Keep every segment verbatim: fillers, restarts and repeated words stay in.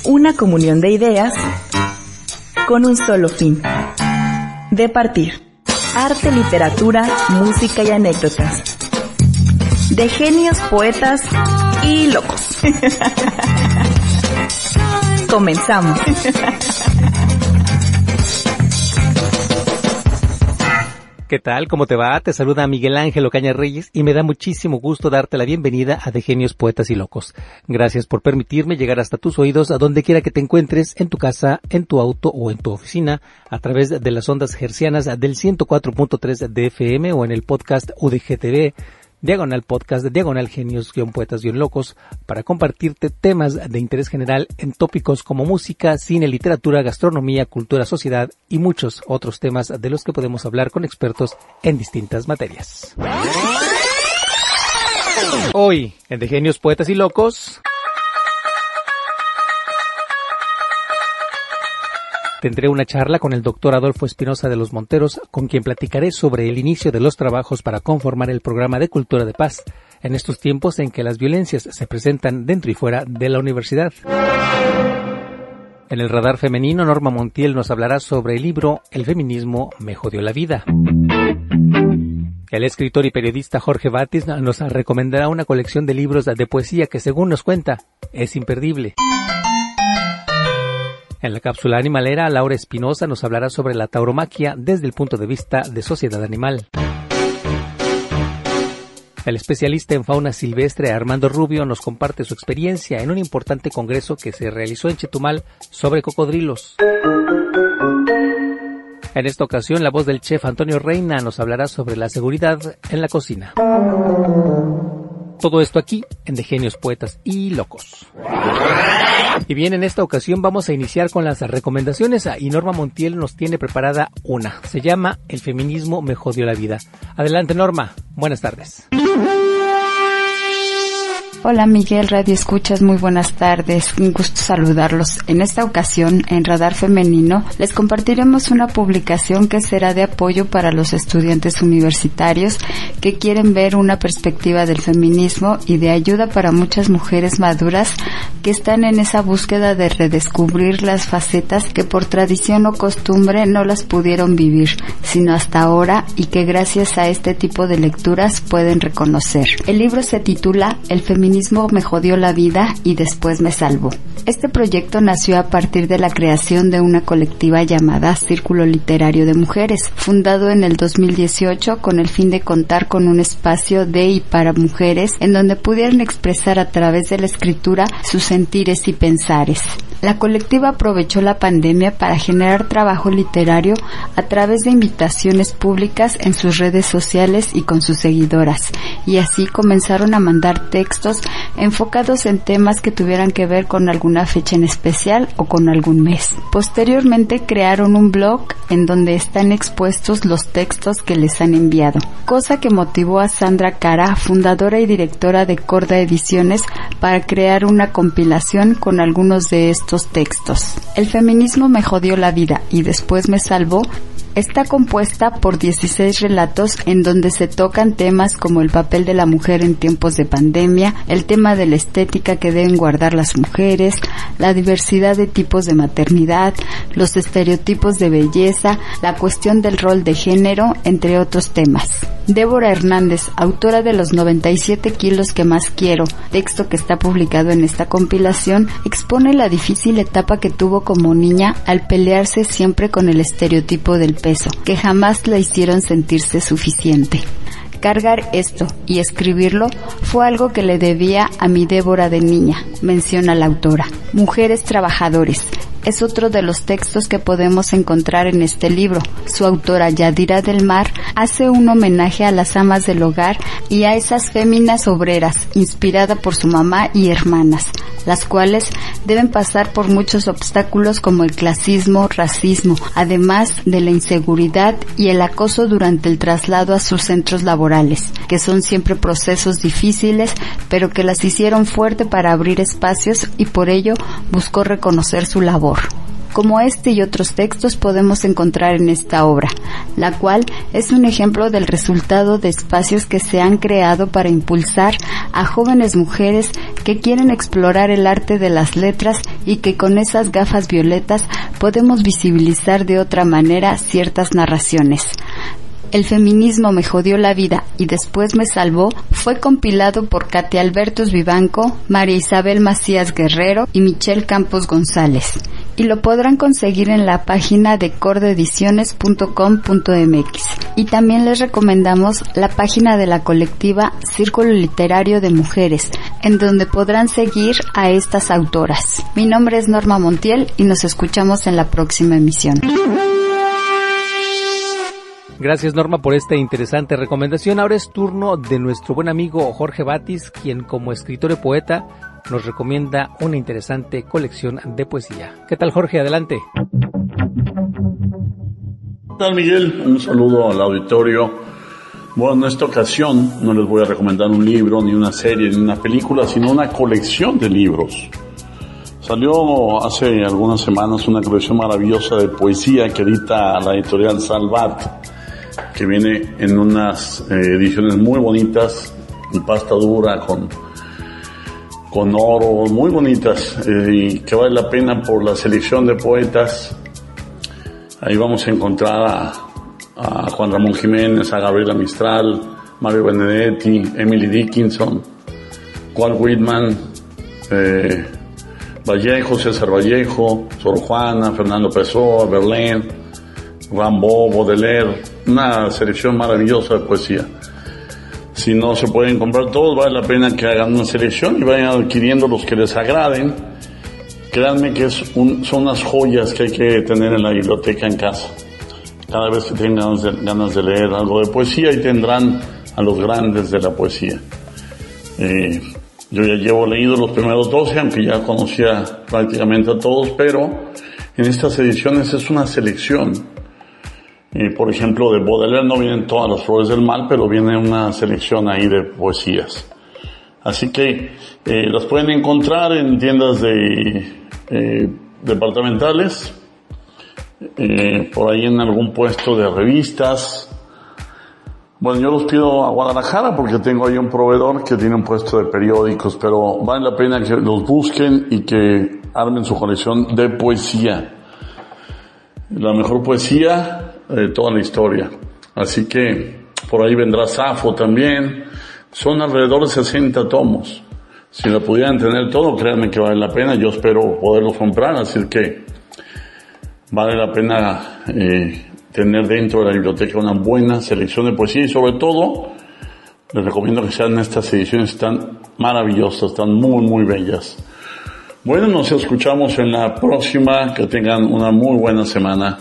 Una comunión de ideas con un solo fin: de partir. Arte, literatura, música y anécdotas. De genios, poetas y locos. Comenzamos. ¿Qué tal? ¿Cómo te va? Te saluda Miguel Ángel Ocaña Reyes y me da muchísimo gusto darte la bienvenida a De Genios, Poetas y Locos. Gracias por permitirme llegar hasta tus oídos a donde quiera que te encuentres, en tu casa, en tu auto o en tu oficina, a través de las ondas hercianas del ciento cuatro punto tres de F M o en el podcast U D G T V, diagonal podcast, diagonal genios, guión poetas, guión locos, para compartirte temas de interés general en tópicos como música, cine, literatura, gastronomía, cultura, sociedad y muchos otros temas de los que podemos hablar con expertos en distintas materias. Hoy, en De Genios, Poetas y Locos, tendré una charla con el doctor Adolfo Espinosa de los Monteros, con quien platicaré sobre el inicio de los trabajos para conformar el programa de Cultura de Paz, en estos tiempos en que las violencias se presentan dentro y fuera de la universidad. En el radar femenino, Norma Montiel nos hablará sobre el libro El feminismo me jodió la vida. El escritor y periodista Jorge Batis nos recomendará una colección de libros de poesía que, según nos cuenta, es imperdible. En la cápsula animalera, Laura Espinosa nos hablará sobre la tauromaquia desde el punto de vista de sociedad animal. El especialista en fauna silvestre Armando Rubio nos comparte su experiencia en un importante congreso que se realizó en Chetumal sobre cocodrilos. En esta ocasión, la voz del chef Antonio Reina nos hablará sobre la seguridad en la cocina. Todo esto aquí en De Genios, Poetas y Locos. Y bien, en esta ocasión vamos a iniciar con las recomendaciones y Norma Montiel nos tiene preparada una. Se llama El feminismo me jodió la vida. Adelante, Norma. Buenas tardes. Hola Miguel, Radio Escuchas, muy buenas tardes, un gusto saludarlos. En esta ocasión, en Radar Femenino, les compartiremos una publicación que será de apoyo para los estudiantes universitarios que quieren ver una perspectiva del feminismo y de ayuda para muchas mujeres maduras que están en esa búsqueda de redescubrir las facetas que por tradición o costumbre no las pudieron vivir, sino hasta ahora, y que gracias a este tipo de lecturas pueden reconocer. El libro se titula El feminismo me jodió la vida y después me salvó. Este proyecto nació a partir de la creación de una colectiva llamada Círculo Literario de Mujeres, fundado en el dos mil dieciocho con el fin de contar con un espacio de y para mujeres en donde pudieran expresar a través de la escritura sus sentires y pensares. La colectiva aprovechó la pandemia para generar trabajo literario a través de invitaciones públicas en sus redes sociales y con sus seguidoras, y así comenzaron a mandar textos enfocados en temas que tuvieran que ver con alguna fecha en especial o con algún mes. Posteriormente crearon un blog en donde están expuestos los textos que les han enviado, cosa que motivó a Sandra Cara, fundadora y directora de Corda Ediciones, para crear una compilación con algunos de estos textos. El feminismo me jodió la vida y después me salvó está compuesta por dieciséis relatos en donde se tocan temas como el papel de la mujer en tiempos de pandemia, el tema de la estética que deben guardar las mujeres, la diversidad de tipos de maternidad, los estereotipos de belleza, la cuestión del rol de género, entre otros temas. Débora Hernández, autora de Los noventa y siete kilos que más quiero, texto que está publicado en esta compilación, expone la difícil etapa que tuvo como niña al pelearse siempre con el estereotipo del peso, que jamás la hicieron sentirse suficiente. Cargar esto y escribirlo fue algo que le debía a mi Débora de niña, menciona la autora. Mujeres trabajadores es otro de los textos que podemos encontrar en este libro. Su autora, Yadira del Mar, hace un homenaje a las amas del hogar y a esas féminas obreras, inspirada por su mamá y hermanas, las cuales deben pasar por muchos obstáculos como el clasismo, racismo, además de la inseguridad y el acoso durante el traslado a sus centros laborales, que son siempre procesos difíciles, pero que las hicieron fuerte para abrir espacios y por ello buscó reconocer su labor. como este y otros textos podemos encontrar en esta obra, la cual es un ejemplo del resultado de espacios que se han creado para impulsar a jóvenes mujeres que quieren explorar el arte de las letras y que con esas gafas violetas podemos visibilizar de otra manera ciertas narraciones. El feminismo me jodió la vida y después me salvó fue compilado por Katia Albertus Vivanco, María Isabel Macías Guerrero y Michelle Campos González, y lo podrán conseguir en la página de cordoediciones punto com punto m x. Y también les recomendamos la página de la colectiva Círculo Literario de Mujeres, en donde podrán seguir a estas autoras. Mi nombre es Norma Montiel y nos escuchamos en la próxima emisión. Gracias, Norma, por esta interesante recomendación. Ahora es turno de nuestro buen amigo Jorge Batis, quien como escritor y poeta nos recomienda una interesante colección de poesía. ¿Qué tal, Jorge? Adelante. ¿Qué tal, Miguel? Un saludo al auditorio. Bueno, en esta ocasión no les voy a recomendar un libro, ni una serie, ni una película, sino una colección de libros. Salió hace algunas semanas una colección maravillosa de poesía que edita la editorial Salvat, que viene en unas eh, ediciones muy bonitas, en pasta dura, con, con oro, muy bonitas, eh, y que vale la pena por la selección de poetas. Ahí vamos a encontrar a, a Juan Ramón Jiménez, a Gabriela Mistral, Mario Benedetti, Emily Dickinson, Walt Whitman, eh, Vallejo, César Vallejo, Sor Juana, Fernando Pessoa, Verlaine, Rimbaud, Baudelaire, una selección maravillosa de poesía. Si no se pueden comprar todos, vale la pena que hagan una selección y vayan adquiriendo los que les agraden. Créanme que es un, son unas joyas que hay que tener en la biblioteca en casa. Cada vez que tengan ganas de, ganas de leer algo de poesía, y tendrán a los grandes de la poesía. Eh, yo ya llevo leído los primeros doce, aunque ya conocía prácticamente a todos, pero en estas ediciones es una selección. Eh, por ejemplo, de Baudelaire no vienen todas las flores del mal, pero viene una selección ahí de poesías. Así que eh, las pueden encontrar en tiendas de eh, departamentales, eh, por ahí en algún puesto de revistas. Bueno, yo los pido a Guadalajara porque tengo ahí un proveedor que tiene un puesto de periódicos, pero vale la pena que los busquen y que armen su colección de poesía. La mejor poesía de toda la historia. Así que por ahí vendrá Safo también. Son alrededor de sesenta tomos. Si lo pudieran tener todo, créanme que vale la pena. Yo espero poderlos comprar, así que vale la pena eh, tener dentro de la biblioteca una buena selección de poesía, y sobre todo les recomiendo que sean estas ediciones, están maravillosas, están muy muy bellas. Bueno, nos escuchamos en la próxima, que tengan una muy buena semana.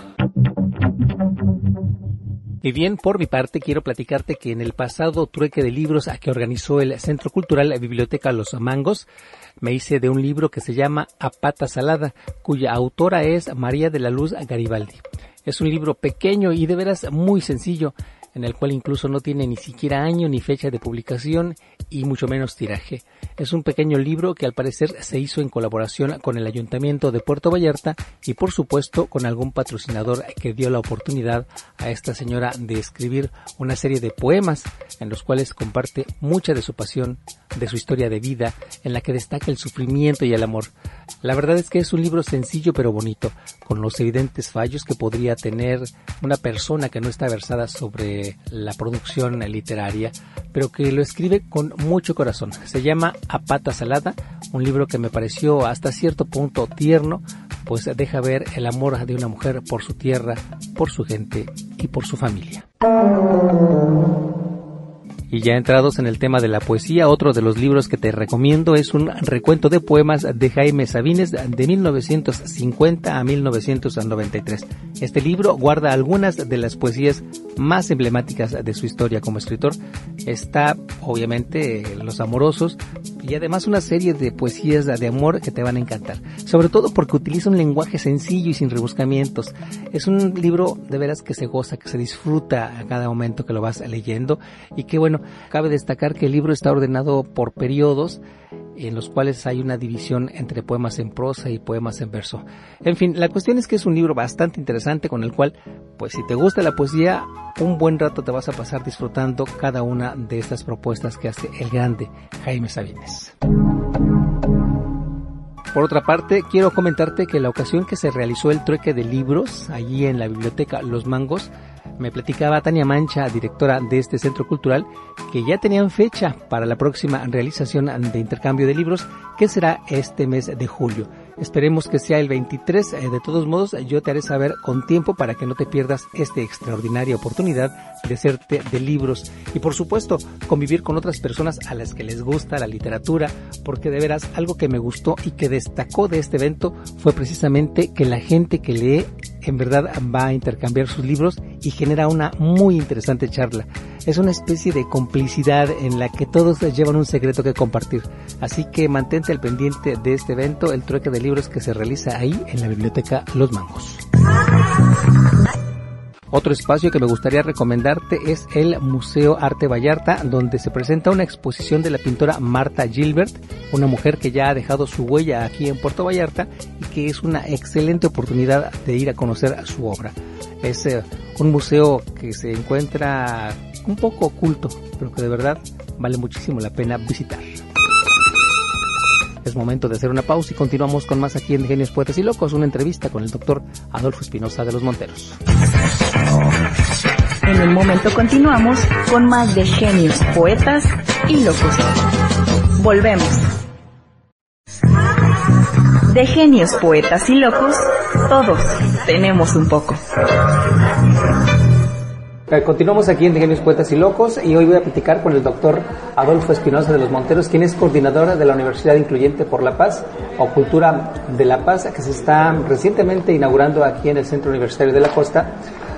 Y bien, por mi parte, quiero platicarte que en el pasado trueque de libros a que organizó el Centro Cultural Biblioteca Los Mangos, me hice de un libro que se llama A Pata Salada, cuya autora es María de la Luz Garibaldi. Es un libro pequeño y de veras muy sencillo, en el cual incluso no tiene ni siquiera año ni fecha de publicación y mucho menos tiraje. Es un pequeño libro que al parecer se hizo en colaboración con el Ayuntamiento de Puerto Vallarta y por supuesto con algún patrocinador que dio la oportunidad a esta señora de escribir una serie de poemas en los cuales comparte mucha de su pasión, de su historia de vida, en la que destaca el sufrimiento y el amor. La verdad es que es un libro sencillo pero bonito, con los evidentes fallos que podría tener una persona que no está versada sobre la producción literaria, pero que lo escribe con mucho corazón. Se llama A Pata Salada, un libro que me pareció hasta cierto punto tierno, pues deja ver el amor de una mujer por su tierra, por su gente y por su familia. Y ya entrados en el tema de la poesía, otro de los libros que te recomiendo es un recuento de poemas de Jaime Sabines de mil novecientos cincuenta a mil novecientos noventa y tres. Este libro guarda algunas de las poesías más emblemáticas de su historia como escritor. Está, obviamente, Los Amorosos y además una serie de poesías de amor que te van a encantar. Sobre todo porque utiliza un lenguaje sencillo y sin rebuscamientos. Es un libro de veras que se goza, que se disfruta a cada momento que lo vas leyendo y que, bueno, cabe destacar que el libro está ordenado por periodos en los cuales hay una división entre poemas en prosa y poemas en verso. En fin, la cuestión es que es un libro bastante interesante con el cual, pues si te gusta la poesía, un buen rato te vas a pasar disfrutando cada una de estas propuestas que hace el grande Jaime Sabines. Por otra parte, quiero comentarte que la ocasión que se realizó el trueque de libros allí en la biblioteca Los Mangos, me platicaba Tania Mancha, directora de este centro cultural, que ya tenían fecha para la próxima realización de intercambio de libros, que será este mes de julio. Esperemos que sea el veintitrés, eh, de todos modos yo te haré saber con tiempo para que no te pierdas esta extraordinaria oportunidad de hacerte de libros y por supuesto convivir con otras personas a las que les gusta la literatura, porque de veras algo que me gustó y que destacó de este evento fue precisamente que la gente que lee en verdad va a intercambiar sus libros y genera una muy interesante charla. Es una especie de complicidad en la que todos llevan un secreto que compartir. Así que mantente al pendiente de este evento, el trueque de libros que se realiza ahí en la biblioteca Los Mangos. Otro espacio que me gustaría recomendarte es el Museo Arte Vallarta, donde se presenta una exposición de la pintora Marta Gilbert, una mujer que ya ha dejado su huella aquí en Puerto Vallarta y que es una excelente oportunidad de ir a conocer su obra. Es eh, un museo que se encuentra un poco oculto, pero que de verdad vale muchísimo la pena visitar. Es momento de hacer una pausa y continuamos con más aquí en Genios, Poetas y Locos, una entrevista con el doctor Adolfo Espinosa de los Monteros. En un momento continuamos con más de Genios, Poetas y Locos. Volvemos. De Genios, Poetas y Locos, todos tenemos un poco. Continuamos aquí en Genios, Poetas y Locos y hoy voy a platicar con el doctor Adolfo Espinosa de los Monteros, quien es coordinador de la Universidad Incluyente por la Paz o Cultura de la Paz, que se está recientemente inaugurando aquí en el Centro Universitario de la Costa,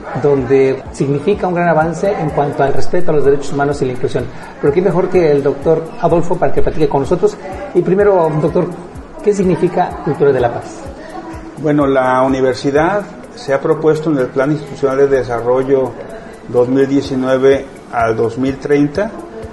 donde significa un gran avance en cuanto al respeto a los derechos humanos y la inclusión. Pero qué mejor que el doctor Adolfo para que platique con nosotros. Y primero, doctor, ¿qué significa Cultura de la Paz? Bueno, la universidad se ha propuesto en el Plan Institucional de Desarrollo dos mil diecinueve al dos mil treinta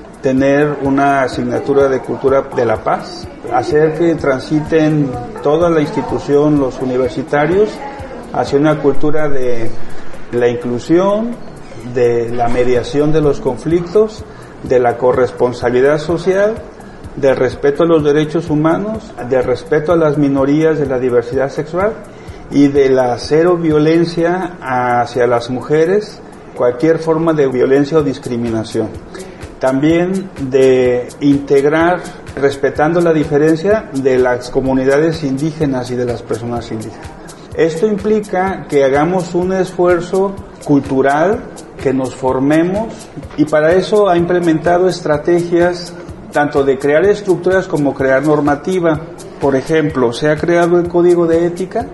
tener una asignatura de Cultura de la Paz, hacer que transiten toda la institución, los universitarios, hacia una cultura de la inclusión, de la mediación de los conflictos, de la corresponsabilidad social, del respeto a los derechos humanos, del respeto a las minorías, de la diversidad sexual y de la cero violencia hacia las mujeres, cualquier forma de violencia o discriminación. También de integrar, respetando la diferencia de las comunidades indígenas y de las personas indígenas. Esto implica que hagamos un esfuerzo cultural, que nos formemos, y para eso ha implementado estrategias tanto de crear estructuras como crear normativa. Por ejemplo, se ha creado el Código de Ética,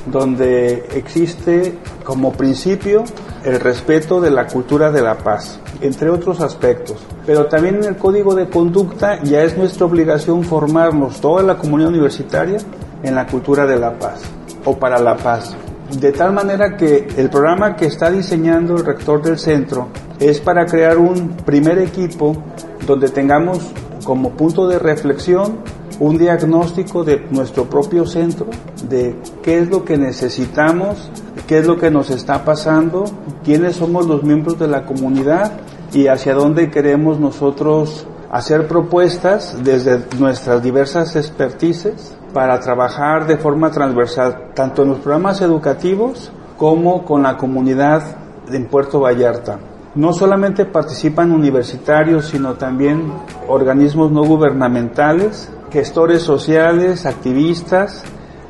donde existe como principio el respeto de la cultura de la paz, entre otros aspectos. Pero también en el Código de Conducta ya es nuestra obligación formarnos, toda la comunidad universitaria, en la cultura de la paz, o para la paz. De tal manera que el programa que está diseñando el rector del centro es para crear un primer equipo donde tengamos como punto de reflexión un diagnóstico de nuestro propio centro, de qué es lo que necesitamos, qué es lo que nos está pasando, quiénes somos los miembros de la comunidad y hacia dónde queremos nosotros hacer propuestas desde nuestras diversas expertices para trabajar de forma transversal, tanto en los programas educativos como con la comunidad en Puerto Vallarta. No solamente participan universitarios, sino también organismos no gubernamentales, gestores sociales, activistas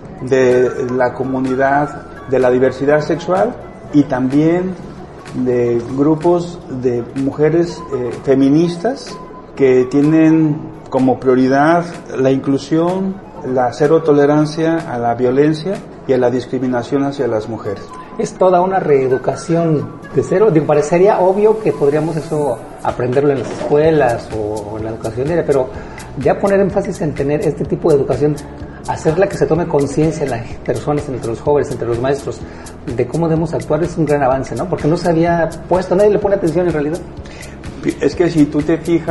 de la comunidad de la diversidad sexual y también de grupos de mujeres eh, feministas que tienen como prioridad la inclusión, la cero tolerancia a la violencia y a la discriminación hacia las mujeres. Es toda una reeducación de cero. Digo, parecería obvio que podríamos eso aprenderlo en las escuelas o en la educación diaria, pero ya poner énfasis en tener este tipo de educación, hacerla que se tome conciencia en las personas, entre los jóvenes, entre los maestros, de cómo debemos actuar, es un gran avance, ¿no? Porque no se había puesto, nadie le pone atención en realidad. Es que si tú te fijas,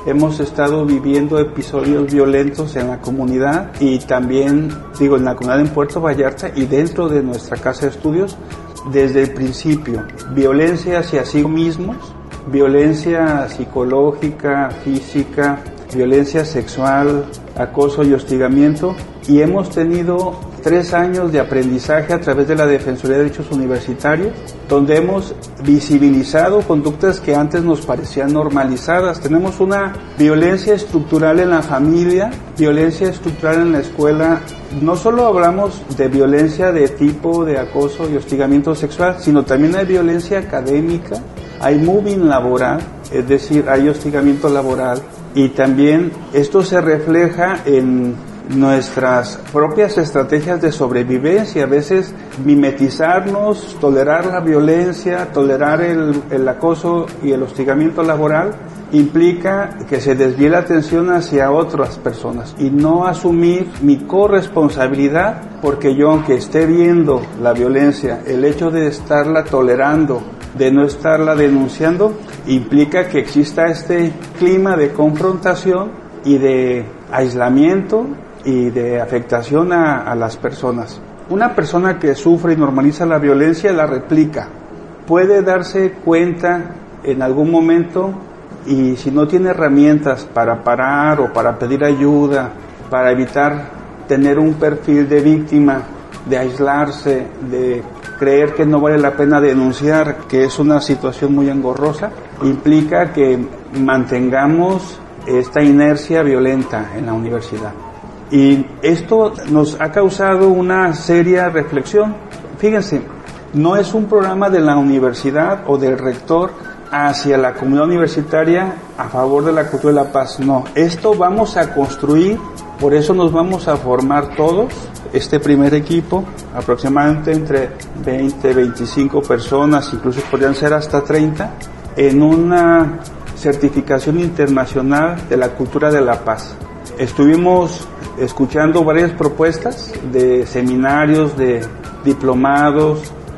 hemos estado viviendo episodios violentos en la comunidad y también, digo, en la comunidad en Puerto Vallarta y dentro de nuestra casa de estudios desde el principio. Violencia hacia sí mismos, violencia psicológica, física, violencia sexual, acoso y hostigamiento, y hemos tenido tres años de aprendizaje a través de la Defensoría de Derechos Universitarios, donde hemos visibilizado conductas que antes nos parecían normalizadas. Tenemos una violencia estructural en la familia, violencia estructural en la escuela. No solo hablamos de violencia de tipo de acoso y hostigamiento sexual, sino también hay violencia académica, hay mobbing laboral, es decir, hay hostigamiento laboral, y también esto se refleja en nuestras propias estrategias de sobrevivencia. A veces mimetizarnos, tolerar la violencia, tolerar el, el acoso y el hostigamiento laboral implica que se desvíe la atención hacia otras personas y no asumir mi corresponsabilidad, porque yo, aunque esté viendo la violencia, el hecho de estarla tolerando, de no estarla denunciando, implica que exista este clima de confrontación y de aislamiento y de afectación a, a las personas. Una persona que sufre y normaliza la violencia la replica. Puede darse cuenta en algún momento, y si no tiene herramientas para parar o para pedir ayuda, para evitar tener un perfil de víctima, de aislarse, de creer que no vale la pena denunciar, que es una situación muy engorrosa, implica que mantengamos esta inercia violenta en la universidad. Y esto nos ha causado una seria reflexión. Fíjense, no es un programa de la universidad o del rector hacia la comunidad universitaria a favor de la cultura de la paz. No, esto vamos a construir, por eso nos vamos a formar todos, este primer equipo, aproximadamente entre veinte, veinticinco personas, incluso podrían ser hasta treinta, en una certificación internacional de la cultura de la paz. Estuvimos escuchando varias propuestas de seminarios, de diplomados,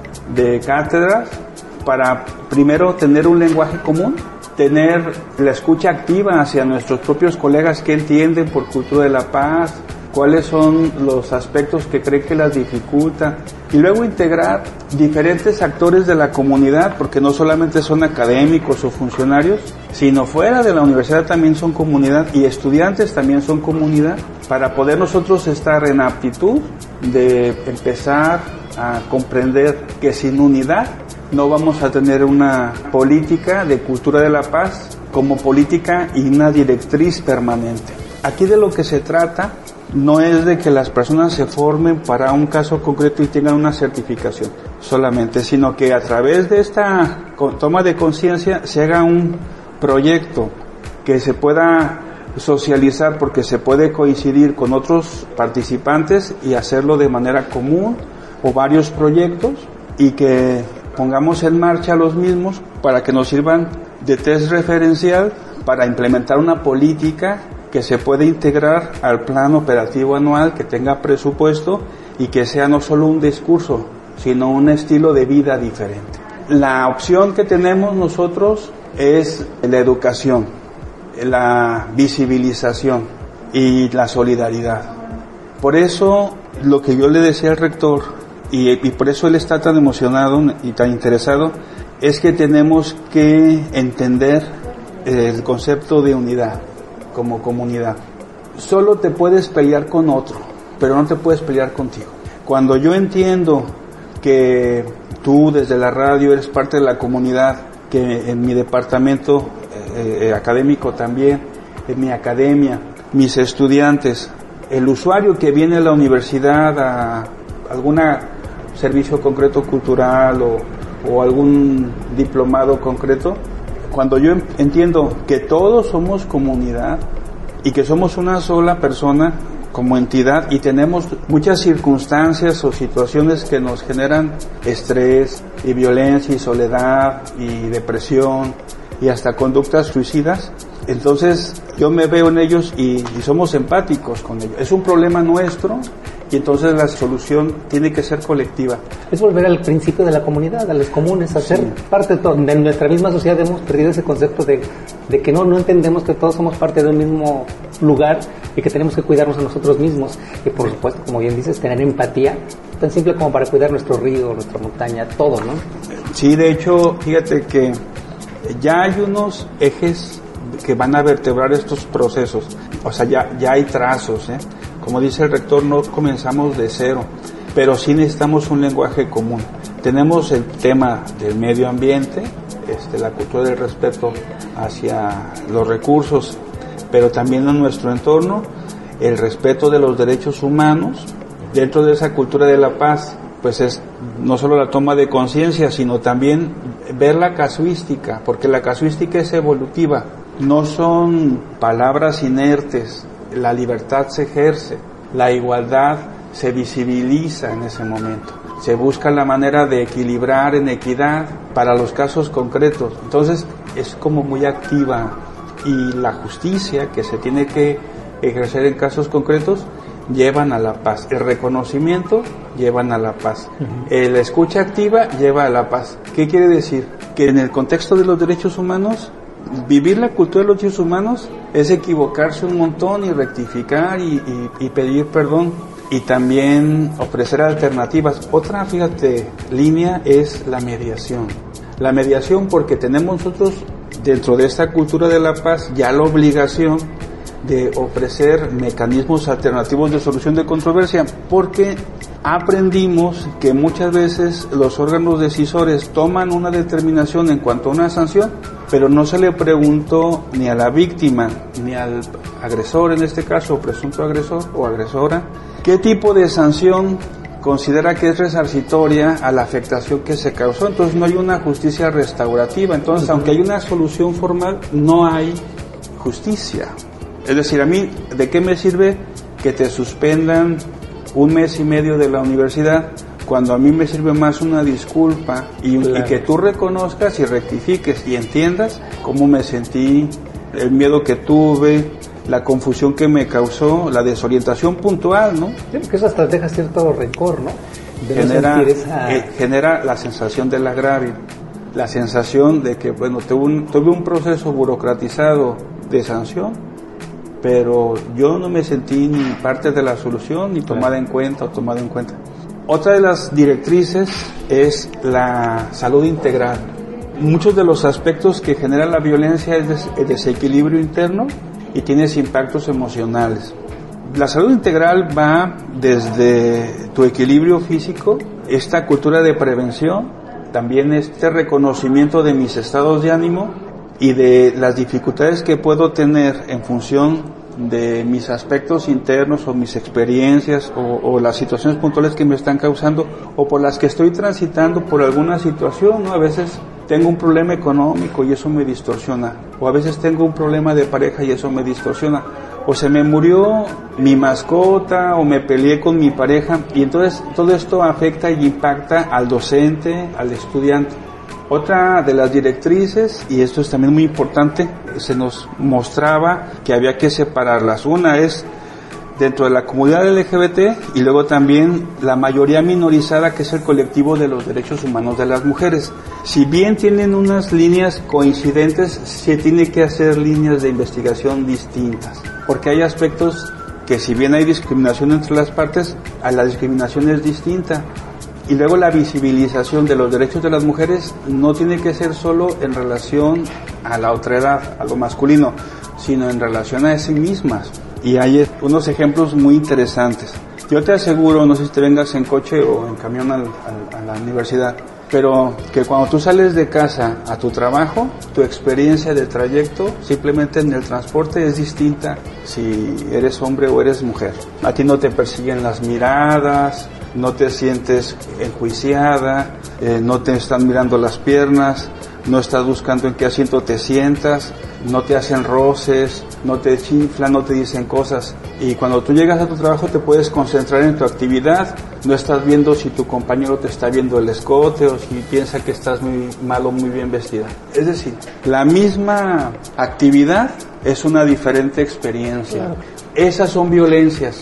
de cátedras, para primero tener un lenguaje común, tener la escucha activa hacia nuestros propios colegas que entienden por cultura de la paz, cuáles son los aspectos que creen que las dificultan, y luego integrar diferentes actores de la comunidad, porque no solamente son académicos o funcionarios, sino fuera de la universidad también son comunidad, y estudiantes también son comunidad, para poder nosotros estar en aptitud de empezar a comprender que sin unidad no vamos a tener una política de cultura de la paz como política y una directriz permanente. Aquí de lo que se trata no es de que las personas se formen para un caso concreto y tengan una certificación solamente, sino que a través de esta toma de conciencia se haga un proyecto que se pueda socializar, porque se puede coincidir con otros participantes y hacerlo de manera común, o varios proyectos, y que pongamos en marcha los mismos para que nos sirvan de test referencial para implementar una política que se puede integrar al plan operativo anual, que tenga presupuesto y que sea no solo un discurso, sino un estilo de vida diferente. La opción que tenemos nosotros es la educación, la visibilización y la solidaridad. Por eso lo que yo le decía al rector, y, y por eso él está tan emocionado y tan interesado, es que tenemos que entender el concepto de unidad como comunidad. Solo te puedes pelear con otro, pero no te puedes pelear contigo. Cuando yo entiendo que tú desde la radio eres parte de la comunidad, que en mi departamento eh, eh, académico también, en mi academia, mis estudiantes, el usuario que viene a la universidad a algún servicio concreto cultural o, o algún diplomado concreto, cuando yo entiendo que todos somos comunidad y que somos una sola persona como entidad y tenemos muchas circunstancias o situaciones que nos generan estrés y violencia y soledad y depresión y hasta conductas suicidas, entonces yo me veo en ellos y, y somos empáticos con ellos. Es un problema nuestro y entonces la solución tiene que ser colectiva. Es volver al principio de la comunidad, a los comunes, a ser sí. parte de, todo. De nuestra misma sociedad. Hemos perdido ese concepto de, de que no, no entendemos que todos somos parte de un mismo lugar y que tenemos que cuidarnos a nosotros mismos y por supuesto, como bien dices, tener empatía, tan simple como para cuidar nuestro río, nuestra montaña, todo, ¿no? Sí, de hecho, fíjate que ya hay unos ejes que van a vertebrar estos procesos, o sea, ya, ya hay trazos, ¿eh? Como dice el rector, no comenzamos de cero, pero sí necesitamos un lenguaje común. Tenemos el tema del medio ambiente, este, la cultura del respeto hacia los recursos, pero también en nuestro entorno, el respeto de los derechos humanos. Dentro de esa cultura de la paz, pues es no solo la toma de conciencia, sino también ver la casuística, porque la casuística es evolutiva, no son palabras inertes, la libertad se ejerce, la igualdad se visibiliza en ese momento, se busca la manera de equilibrar en equidad para los casos concretos, entonces es como muy activa, y la justicia que se tiene que ejercer en casos concretos llevan a la paz, el reconocimiento llevan a la paz, uh-huh. La escucha activa lleva a la paz. ¿Qué quiere decir? Que en el contexto de los derechos humanos, vivir la cultura de los derechos humanos es equivocarse un montón y rectificar y, y, y pedir perdón y también ofrecer alternativas. Otra, fíjate, línea es la mediación. La mediación porque tenemos nosotros dentro de esta cultura de la paz ya la obligación de ofrecer mecanismos alternativos de solución de controversia, porque aprendimos que muchas veces los órganos decisores toman una determinación en cuanto a una sanción, pero no se le preguntó ni a la víctima, ni al agresor en este caso, o presunto agresor o agresora, qué tipo de sanción considera que es resarcitoria a la afectación que se causó. Entonces no hay una justicia restaurativa, entonces aunque hay una solución formal, no hay justicia. Es decir, a mí, ¿de qué me sirve que te suspendan un mes y medio de la universidad cuando a mí me sirve más una disculpa y, claro. y que tú reconozcas y rectifiques y entiendas cómo me sentí, el miedo que tuve, la confusión que me causó, la desorientación puntual, ¿no? Sí, porque eso hasta deja cierto rencor, ¿no? De genera, no esa... eh, genera la sensación del agravio, la sensación de que, bueno, tuve un, tuve un proceso burocratizado de sanción, pero yo no me sentí ni parte de la solución, ni tomada claro. en cuenta o tomada en cuenta. Otra de las directrices es la salud integral. Muchos de los aspectos que generan la violencia es des- el desequilibrio interno y tienes impactos emocionales. La salud integral va desde tu equilibrio físico, esta cultura de prevención, también este reconocimiento de mis estados de ánimo y de las dificultades que puedo tener en función de mis aspectos internos o mis experiencias o, o las situaciones puntuales que me están causando o por las que estoy transitando por alguna situación, ¿no? A veces tengo un problema económico y eso me distorsiona, o a veces tengo un problema de pareja y eso me distorsiona, o se me murió mi mascota o me peleé con mi pareja y entonces todo esto afecta y impacta al docente, al estudiante. Otra de las directrices, y esto es también muy importante, se nos mostraba que había que separarlas. Una es dentro de la comunidad L G B T y luego también la mayoría minorizada, que es el colectivo de los derechos humanos de las mujeres. Si bien tienen unas líneas coincidentes, se tiene que hacer líneas de investigación distintas, porque hay aspectos que si bien hay discriminación entre las partes, a la discriminación es distinta. Y luego la visibilización de los derechos de las mujeres no tiene que ser solo en relación a la otredad, a lo masculino, sino en relación a sí mismas. Y hay unos ejemplos muy interesantes. Yo te aseguro, no sé si te vengas en coche o en camión al, al, a la universidad, pero que cuando tú sales de casa a tu trabajo, tu experiencia del trayecto, simplemente en el transporte, es distinta si eres hombre o eres mujer. A ti no te persiguen las miradas, no te sientes enjuiciada, eh, no te están mirando las piernas, no estás buscando en qué asiento te sientas, no te hacen roces, no te chiflan, no te dicen cosas. Y cuando tú llegas a tu trabajo te puedes concentrar en tu actividad, no estás viendo si tu compañero te está viendo el escote o si piensa que estás muy mal o muy bien vestida. Es decir, la misma actividad es una diferente experiencia. Claro. Esas son violencias.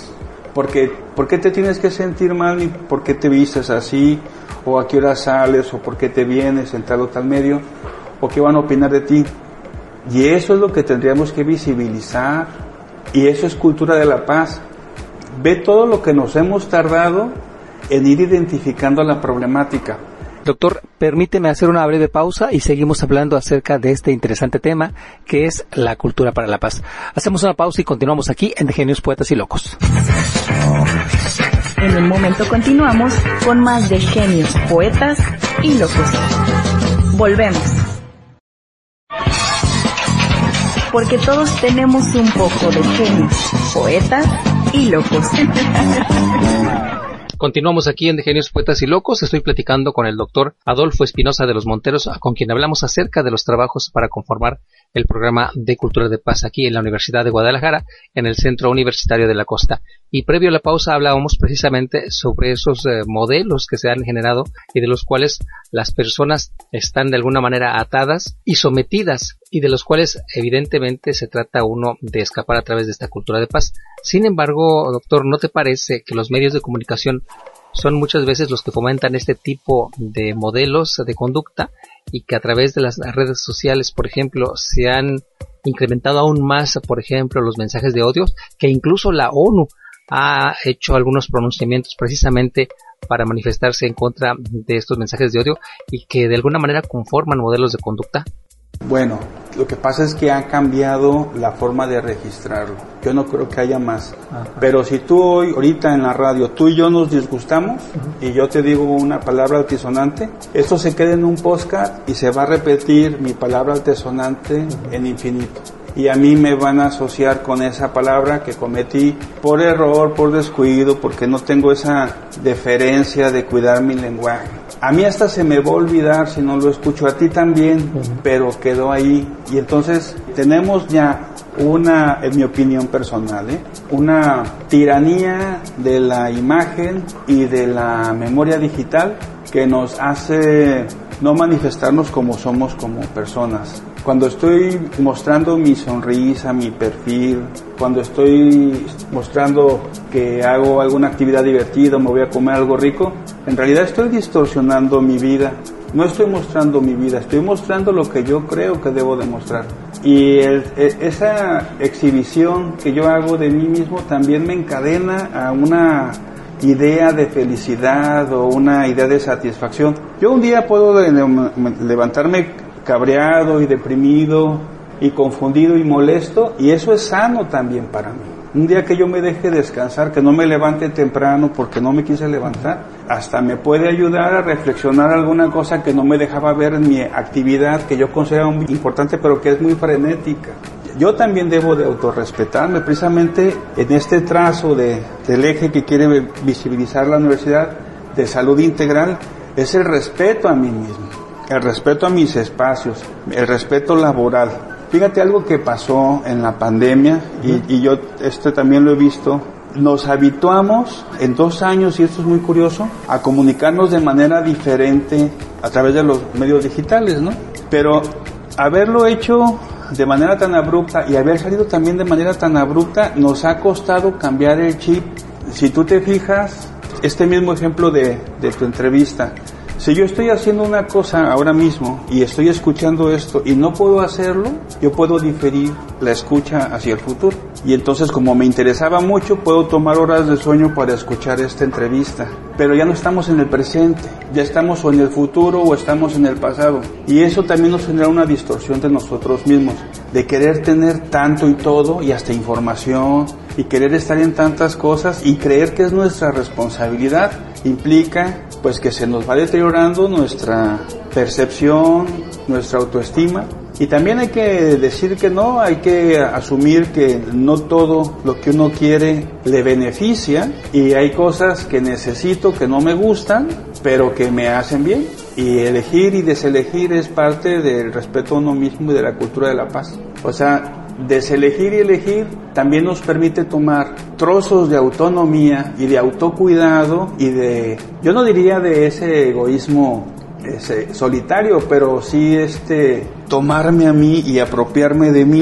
Porque, ¿por qué te tienes que sentir mal y por qué te vistes así? ¿O a qué hora sales? ¿O por qué te vienes en tal o tal medio? ¿O qué van a opinar de ti? Y eso es lo que tendríamos que visibilizar. Y eso es cultura de la paz. Ve todo lo que nos hemos tardado en ir identificando la problemática. Doctor, permíteme hacer una breve pausa y seguimos hablando acerca de este interesante tema que es la cultura para la paz. Hacemos una pausa y continuamos aquí en De Genios, Poetas y Locos. En un momento continuamos con más de Genios, Poetas y Locos. Volvemos. Porque todos tenemos un poco de genios, poetas y locos. Continuamos aquí en De Genios, Poetas y Locos. Estoy platicando con el doctor Adolfo Espinosa de los Monteros, con quien hablamos acerca de los trabajos para conformar el programa de Cultura de Paz aquí en la Universidad de Guadalajara, en el Centro Universitario de la Costa. Y previo a la pausa hablábamos precisamente sobre esos eh, modelos que se han generado y de los cuales las personas están de alguna manera atadas y sometidas, y de los cuales evidentemente se trata uno de escapar a través de esta cultura de paz. Sin embargo, doctor, ¿no te parece que los medios de comunicación son muchas veces los que fomentan este tipo de modelos de conducta y que a través de las redes sociales, por ejemplo, se han incrementado aún más, por ejemplo, los mensajes de odio, que incluso la ONU ha hecho algunos pronunciamientos precisamente para manifestarse en contra de estos mensajes de odio y que de alguna manera conforman modelos de conducta? Bueno, lo que pasa es que ha cambiado la forma de registrarlo. Yo no creo que haya más. Ajá. Pero si tú hoy, ahorita en la radio, tú y yo nos disgustamos, uh-huh, y yo te digo una palabra altisonante, esto se queda en un podcast y se va a repetir mi palabra altisonante, uh-huh, en infinito. Y a mí me van a asociar con esa palabra que cometí por error, por descuido, porque no tengo esa deferencia de cuidar mi lenguaje. A mí hasta se me va a olvidar si no lo escucho, a ti también, uh-huh, pero quedó ahí. Y entonces tenemos ya una, en mi opinión personal, ¿eh? una tiranía de la imagen y de la memoria digital que nos hace no manifestarnos como somos como personas. Cuando estoy mostrando mi sonrisa, mi perfil, cuando estoy mostrando que hago alguna actividad divertida, me voy a comer algo rico, en realidad estoy distorsionando mi vida. No estoy mostrando mi vida, estoy mostrando lo que yo creo que debo demostrar. Y el, esa exhibición que yo hago de mí mismo también me encadena a una idea de felicidad o una idea de satisfacción. Yo un día puedo levantarme cabreado y deprimido y confundido y molesto, y eso es sano también para mí. Un día que yo me deje descansar, que no me levante temprano porque no me quise levantar, hasta me puede ayudar a reflexionar alguna cosa que no me dejaba ver en mi actividad, que yo considero muy importante pero que es muy frenética. Yo también debo de autorrespetarme, precisamente en este trazo de, del eje que quiere visibilizar la Universidad de Salud Integral, es el respeto a mí mismo, el respeto a mis espacios, el respeto laboral. Fíjate algo que pasó en la pandemia, y, y yo esto también lo he visto. Nos habituamos en dos años, y esto es muy curioso, a comunicarnos de manera diferente a través de los medios digitales, ¿no? Pero haberlo hecho de manera tan abrupta y haber salido también de manera tan abrupta nos ha costado cambiar el chip. Si tú te fijas, este mismo ejemplo de, de tu entrevista, si yo estoy haciendo una cosa ahora mismo y estoy escuchando esto y no puedo hacerlo, yo puedo diferir la escucha hacia el futuro. Y entonces, como me interesaba mucho, puedo tomar horas de sueño para escuchar esta entrevista. Pero ya no estamos en el presente, ya estamos o en el futuro o estamos en el pasado. Y eso también nos genera una distorsión de nosotros mismos, de querer tener tanto y todo y hasta información, y querer estar en tantas cosas y creer que es nuestra responsabilidad, implica pues que se nos va deteriorando nuestra percepción, nuestra autoestima. Y también hay que decir que no, hay que asumir que no todo lo que uno quiere le beneficia, y hay cosas que necesito que no me gustan, pero que me hacen bien. Y elegir y deselegir es parte del respeto a uno mismo y de la cultura de la paz. O sea, deselegir y elegir también nos permite tomar trozos de autonomía y de autocuidado y de, yo no diría de ese egoísmo ese solitario, pero sí este tomarme a mí y apropiarme de mí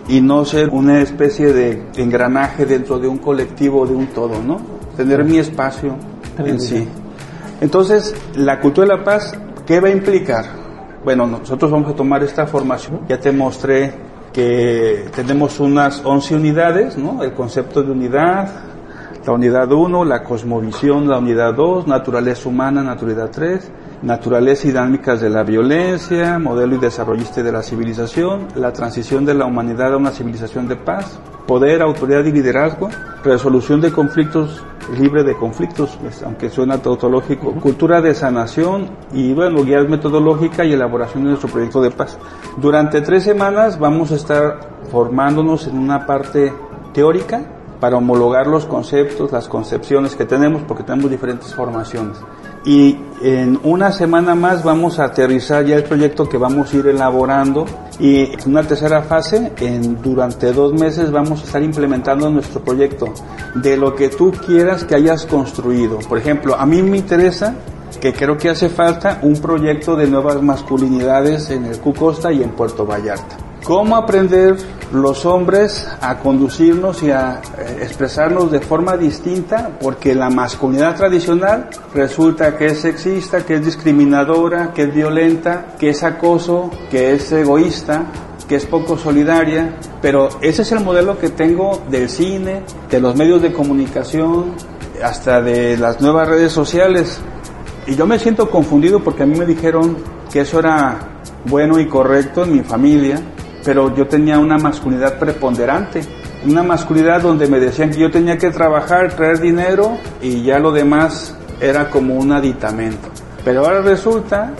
y no ser una especie de engranaje dentro de un colectivo, de un todo, ¿no? Tener mi espacio en sí. Entonces, la cultura de la paz, ¿qué va a implicar? Bueno, nosotros vamos a tomar esta formación. Ya te mostré que tenemos unas once unidades, ¿no? El concepto de unidad, la unidad uno, la cosmovisión, la unidad dos, naturaleza humana, naturaleza tres, naturaleza y dinámicas de la violencia, modelo y desarrollista de la civilización, la transición de la humanidad a una civilización de paz, poder, autoridad y liderazgo, resolución de conflictos, libre de conflictos, pues, aunque suena tautológico, cultura de sanación y, bueno, guía metodológica y elaboración de nuestro proyecto de paz. Durante tres semanas vamos a estar formándonos en una parte teórica para homologar los conceptos, las concepciones que tenemos, porque tenemos diferentes formaciones. Y en una semana más vamos a aterrizar ya el proyecto que vamos a ir elaborando, y en una tercera fase, en, durante dos meses vamos a estar implementando nuestro proyecto de lo que tú quieras que hayas construido. Por ejemplo, a mí me interesa, que creo que hace falta un proyecto de nuevas masculinidades en el Q Costa y en Puerto Vallarta. ¿Cómo aprender los hombres a conducirnos y a expresarnos de forma distinta? Porque la masculinidad tradicional resulta que es sexista, que es discriminadora, que es violenta, que es acoso, que es egoísta, que es poco solidaria. Pero ese es el modelo que tengo del cine, de los medios de comunicación, hasta de las nuevas redes sociales. Y yo me siento confundido porque a mí me dijeron que eso era bueno y correcto en mi familia, pero yo tenía una masculinidad preponderante, una masculinidad donde me decían que yo tenía que trabajar, traer dinero y ya lo demás era como un aditamento. Pero ahora resulta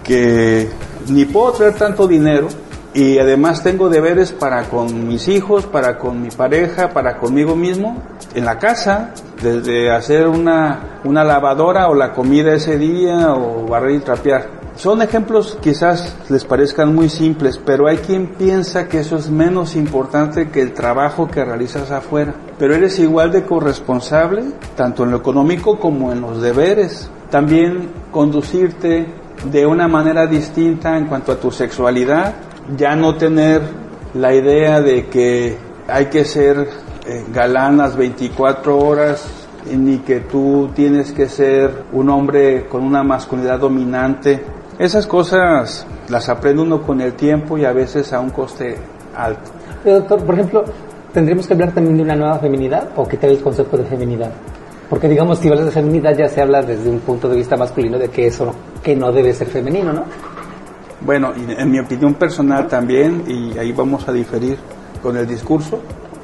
que ni puedo traer tanto dinero y además tengo deberes para con mis hijos, para con mi pareja, para conmigo mismo, en la casa, desde hacer una, una lavadora o la comida ese día o barrer y trapear. Son ejemplos quizás les parezcan muy simples, pero hay quien piensa que eso es menos importante que el trabajo que realizas afuera. Pero eres igual de corresponsable, tanto en lo económico como en los deberes. También conducirte de una manera distinta en cuanto a tu sexualidad, ya no tener la idea de que hay que ser eh, galanas veinticuatro horas, ni que tú tienes que ser un hombre con una masculinidad dominante. Esas cosas las aprende uno con el tiempo y a veces a un coste alto. Pero, doctor, por ejemplo, ¿tendríamos que hablar también de una nueva feminidad o qué tal el concepto de feminidad? Porque, digamos, si hablas de feminidad ya se habla desde un punto de vista masculino de que eso que no debe ser femenino, ¿no? Bueno, en mi opinión personal también, y ahí vamos a diferir con el discurso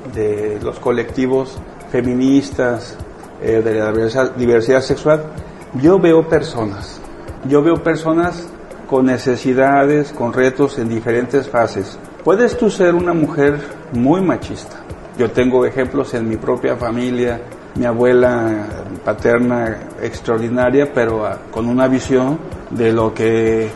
de los colectivos feministas, eh, de la diversidad, diversidad sexual, yo veo personas. Yo veo personas con necesidades, con retos en diferentes fases. Puedes tú ser una mujer muy machista. Yo tengo ejemplos en mi propia familia, mi abuela paterna extraordinaria, pero con una visión de lo que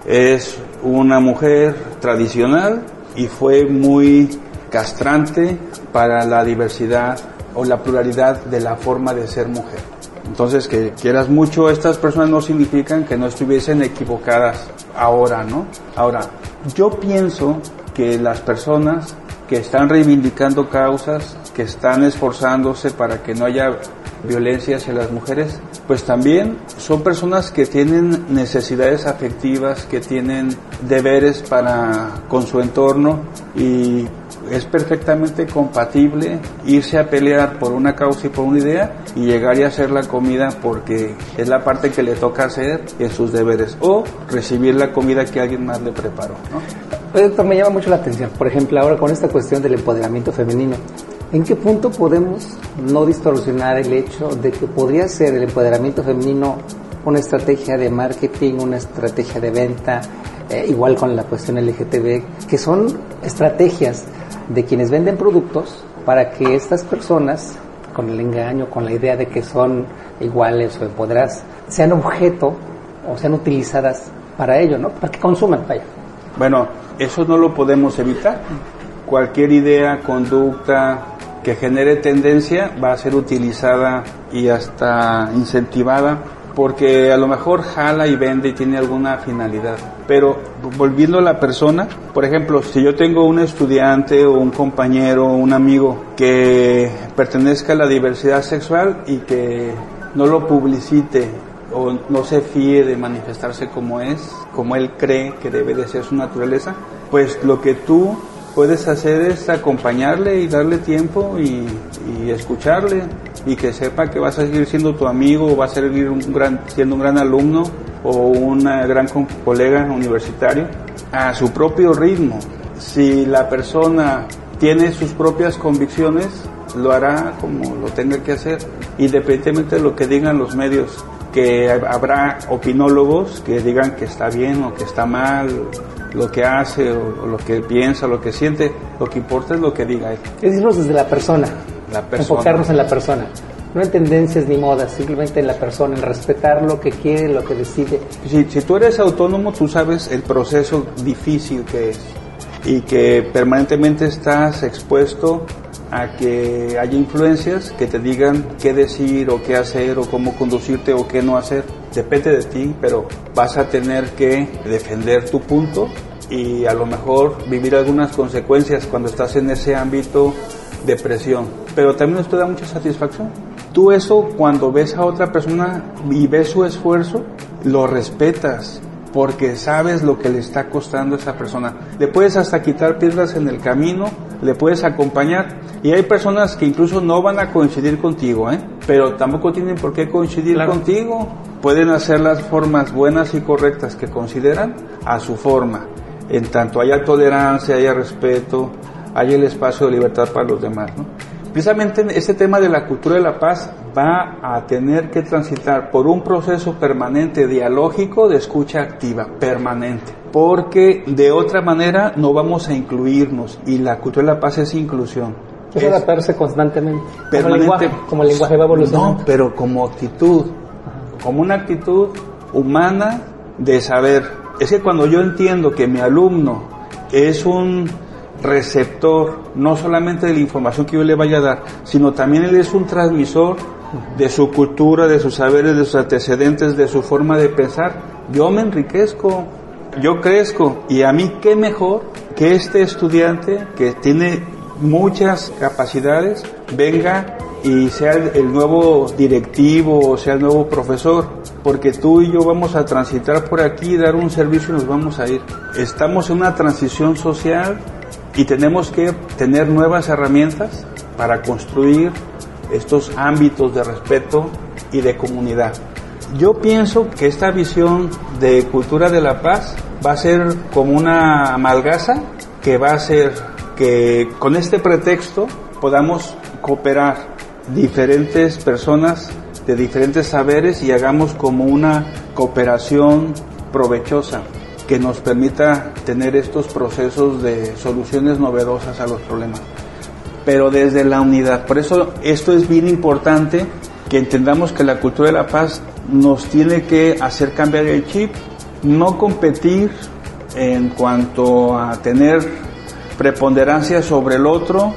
es una mujer tradicional y fue muy castrante para la diversidad o la pluralidad de la forma de ser mujer. Entonces, que quieras mucho a estas personas no significan que no estuviesen equivocadas ahora, ¿no? Ahora, yo pienso que las personas que están reivindicando causas, que están esforzándose para que no haya violencia hacia las mujeres, pues también son personas que tienen necesidades afectivas, que tienen deberes para con su entorno, y es perfectamente compatible irse a pelear por una causa y por una idea y llegar y hacer la comida porque es la parte que le toca hacer en sus deberes, o recibir la comida que alguien más le preparó, ¿no? Oye, doctor, me llama mucho la atención, por ejemplo, ahora con esta cuestión del empoderamiento femenino, ¿en qué punto podemos no distorsionar el hecho de que podría ser el empoderamiento femenino una estrategia de marketing, una estrategia de venta, eh, igual con la cuestión L G T B, que son estrategias de quienes venden productos para que estas personas, con el engaño, con la idea de que son iguales o empoderadas, sean objeto o sean utilizadas para ello, ¿no? Para que consuman, vaya. Bueno, eso no lo podemos evitar. Cualquier idea, conducta que genere tendencia va a ser utilizada y hasta incentivada porque a lo mejor jala y vende y tiene alguna finalidad. Pero volviendo a la persona, por ejemplo, si yo tengo un estudiante o un compañero o un amigo que pertenezca a la diversidad sexual y que no lo publicite o no se fíe de manifestarse como es, como él cree que debe de ser su naturaleza, pues lo que tú puedes hacer es acompañarle y darle tiempo y, y escucharle, y que sepa que vas a seguir siendo tu amigo, o va a seguir un gran, siendo un gran alumno o un gran colega universitario a su propio ritmo. Si la persona tiene sus propias convicciones, lo hará como lo tenga que hacer, independientemente de lo que digan los medios, que habrá opinólogos que digan que está bien o que está mal lo que hace o, o lo que piensa, lo que siente. Lo que importa es lo que diga él. Es irnos desde la persona, la persona, enfocarnos en la persona, no en tendencias ni modas, simplemente en la persona, en respetar lo que quiere, lo que decide. Si, si tú eres autónomo, tú sabes el proceso difícil que es y que permanentemente estás expuesto a que haya influencias que te digan qué decir o qué hacer o cómo conducirte o qué no hacer. Depende de ti, pero vas a tener que defender tu punto y a lo mejor vivir algunas consecuencias cuando estás en ese ámbito de presión. Pero también esto da mucha satisfacción. Tú eso, cuando ves a otra persona y ves su esfuerzo, lo respetas, porque sabes lo que le está costando a esa persona. Le puedes hasta quitar piedras en el camino, le puedes acompañar. Y hay personas que incluso no van a coincidir contigo, ¿eh? Pero tampoco tienen por qué coincidir claro. contigo. Pueden hacer las formas buenas y correctas que consideran a su forma. En tanto haya tolerancia, haya respeto, haya el espacio de libertad para los demás, ¿no? Precisamente este tema de la cultura de la paz va a tener que transitar por un proceso permanente dialógico de escucha activa, permanente, porque de otra manera no vamos a incluirnos, y la cultura de la paz es inclusión. Es adaptarse constantemente, permanente, como el lenguaje, como el lenguaje va evolucionando. No, pero como actitud, como una actitud humana de saber. Es que cuando yo entiendo que mi alumno es un receptor, no solamente de la información que yo le vaya a dar, sino también él es un transmisor de su cultura, de sus saberes, de sus antecedentes, de su forma de pensar, yo me enriquezco, yo crezco, y a mí qué mejor que este estudiante que tiene muchas capacidades venga y sea el nuevo directivo o sea el nuevo profesor, porque tú y yo vamos a transitar por aquí, dar un servicio y nos vamos a ir. Estamos en una transición social y tenemos que tener nuevas herramientas para construir estos ámbitos de respeto y de comunidad. Yo pienso que esta visión de cultura de la paz va a ser como una amalgaza que va a hacer que con este pretexto podamos cooperar diferentes personas de diferentes saberes y hagamos como una cooperación provechosa que nos permita tener estos procesos de soluciones novedosas a los problemas, pero desde la unidad. Por eso esto es bien importante, que entendamos que la cultura de la paz nos tiene que hacer cambiar el chip, no competir en cuanto a tener preponderancia sobre el otro,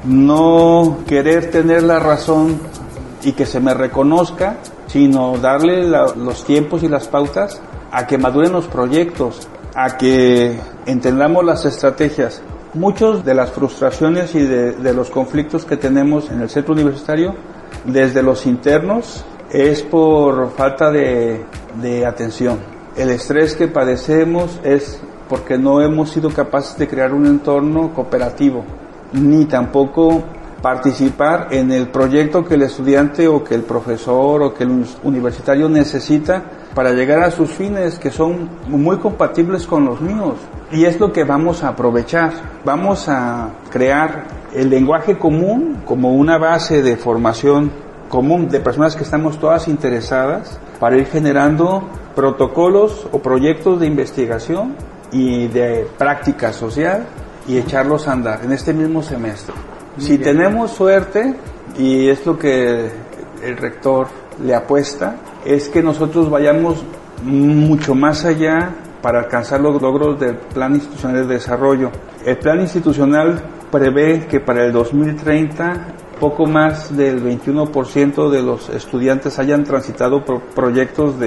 no querer tener la razón y que se me reconozca, sino darle la, los tiempos y las pautas a que maduren los proyectos, a que entendamos las estrategias. Muchos de las frustraciones y de, de los conflictos que tenemos en el centro universitario, desde los internos, es por falta de, de atención. El estrés que padecemos es porque no hemos sido capaces de crear un entorno cooperativo, ni tampoco participar en el proyecto que el estudiante o que el profesor o que el universitario necesita para llegar a sus fines, que son muy compatibles con los míos. Y es lo que vamos a aprovechar. Vamos a crear el lenguaje común como una base de formación común de personas que estamos todas interesadas para ir generando protocolos o proyectos de investigación y de práctica social y echarlos a andar en este mismo semestre. Si tenemos suerte, y es lo que el rector le apuesta, es que nosotros vayamos mucho más allá para alcanzar los logros del Plan Institucional de Desarrollo. El Plan Institucional prevé que para el dos mil treinta poco más del veintiuno por ciento de los estudiantes hayan transitado por proyectos de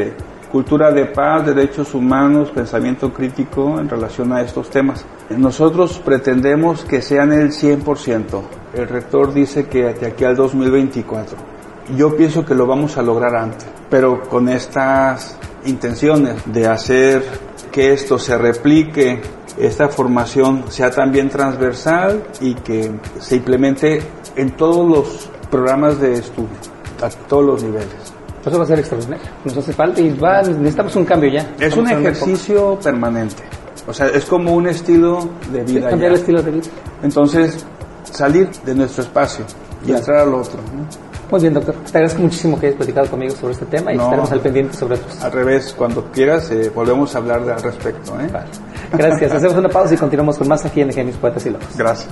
cultura de paz, derechos humanos, pensamiento crítico en relación a estos temas. Nosotros pretendemos que sean el cien por ciento. El rector dice que de aquí al dos mil veinticuatro. Yo pienso que lo vamos a lograr antes, pero con estas intenciones de hacer que esto se replique, esta formación sea también transversal y que se implemente en todos los programas de estudio, a todos los niveles. Eso va a ser extraordinario. Nos hace falta y va, necesitamos un cambio ya. Es un ejercicio permanente. O sea, es como un estilo de vida. Sí, cambiar ya. el estilo de vida. Entonces, salir de nuestro espacio y claro. entrar al otro, ¿no? Muy bien, doctor. Te agradezco muchísimo que hayas platicado conmigo sobre este tema y no, estaremos al pendiente sobre otros. Al revés, cuando quieras, eh, volvemos a hablar de, al respecto. ¿eh? Vale. Gracias. Hacemos una pausa y continuamos con más aquí en Genios, Poetas y Locos. Gracias.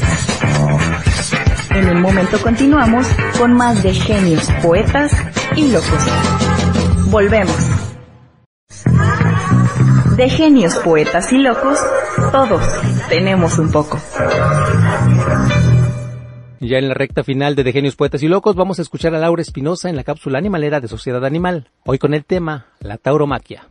En un momento continuamos con más de Genios, Poetas y Locos. Volvemos. De Genios, Poetas y Locos, todos tenemos un poco. Ya en la recta final de De Genios, Poetas y Locos vamos a escuchar a Laura Espinosa en la cápsula animalera de Sociedad Animal. Hoy con el tema, la tauromaquia.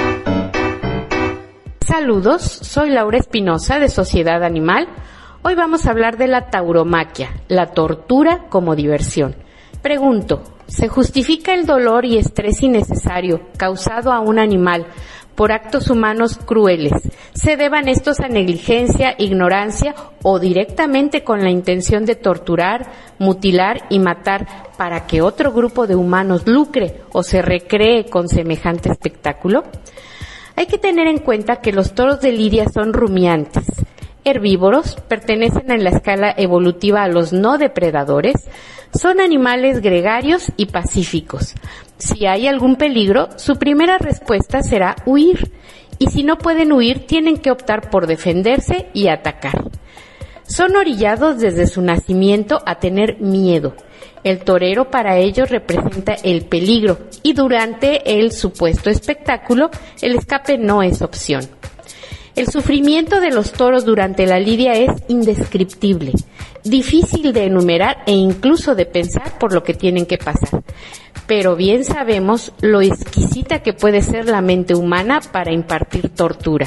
Saludos, soy Laura Espinosa de Sociedad Animal. Hoy vamos a hablar de la tauromaquia, la tortura como diversión. Pregunto, ¿se justifica el dolor y estrés innecesario causado a un animal por actos humanos crueles? ¿Se deban estos a negligencia, ignorancia o directamente con la intención de torturar, mutilar y matar para que otro grupo de humanos lucre o se recree con semejante espectáculo? Hay que tener en cuenta que los toros de lidia son rumiantes, herbívoros, pertenecen en la escala evolutiva a los no depredadores, son animales gregarios y pacíficos. Si hay algún peligro, su primera respuesta será huir, y si no pueden huir, tienen que optar por defenderse y atacar. Son orillados desde su nacimiento a tener miedo. El torero para ellos representa el peligro, y durante el supuesto espectáculo, el escape no es opción. El sufrimiento de los toros durante la lidia es indescriptible, difícil de enumerar e incluso de pensar por lo que tienen que pasar. Pero bien sabemos lo exquisita que puede ser la mente humana para impartir tortura.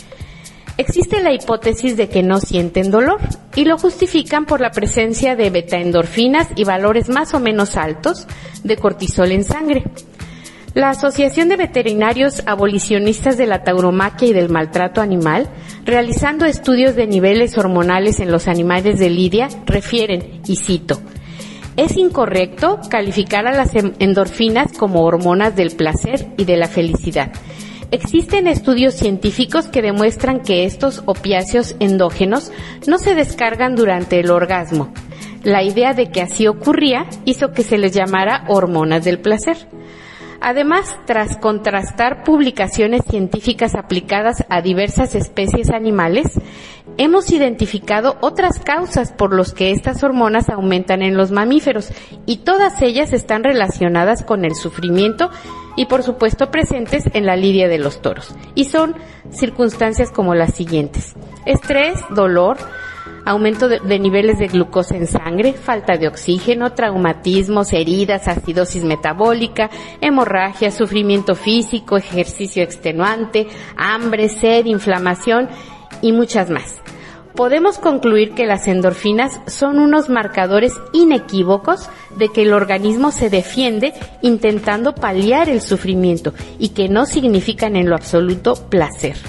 Existe la hipótesis de que no sienten dolor y lo justifican por la presencia de betaendorfinas y valores más o menos altos de cortisol en sangre. La Asociación de Veterinarios Abolicionistas de la Tauromaquia y del Maltrato Animal, realizando estudios de niveles hormonales en los animales de lidia, refieren, y cito, es incorrecto calificar a las endorfinas como hormonas del placer y de la felicidad. Existen estudios científicos que demuestran que estos opiáceos endógenos no se descargan durante el orgasmo. La idea de que así ocurría hizo que se les llamara hormonas del placer. Además, tras contrastar publicaciones científicas aplicadas a diversas especies animales, hemos identificado otras causas por las que estas hormonas aumentan en los mamíferos y todas ellas están relacionadas con el sufrimiento y por supuesto presentes en la lidia de los toros. Y son circunstancias como las siguientes: estrés, dolor, aumento de, de niveles de glucosa en sangre, falta de oxígeno, traumatismos, heridas, acidosis metabólica, hemorragia, sufrimiento físico, ejercicio extenuante, hambre, sed, inflamación y muchas más. Podemos concluir que las endorfinas son unos marcadores inequívocos de que el organismo se defiende intentando paliar el sufrimiento y que no significan en lo absoluto placer.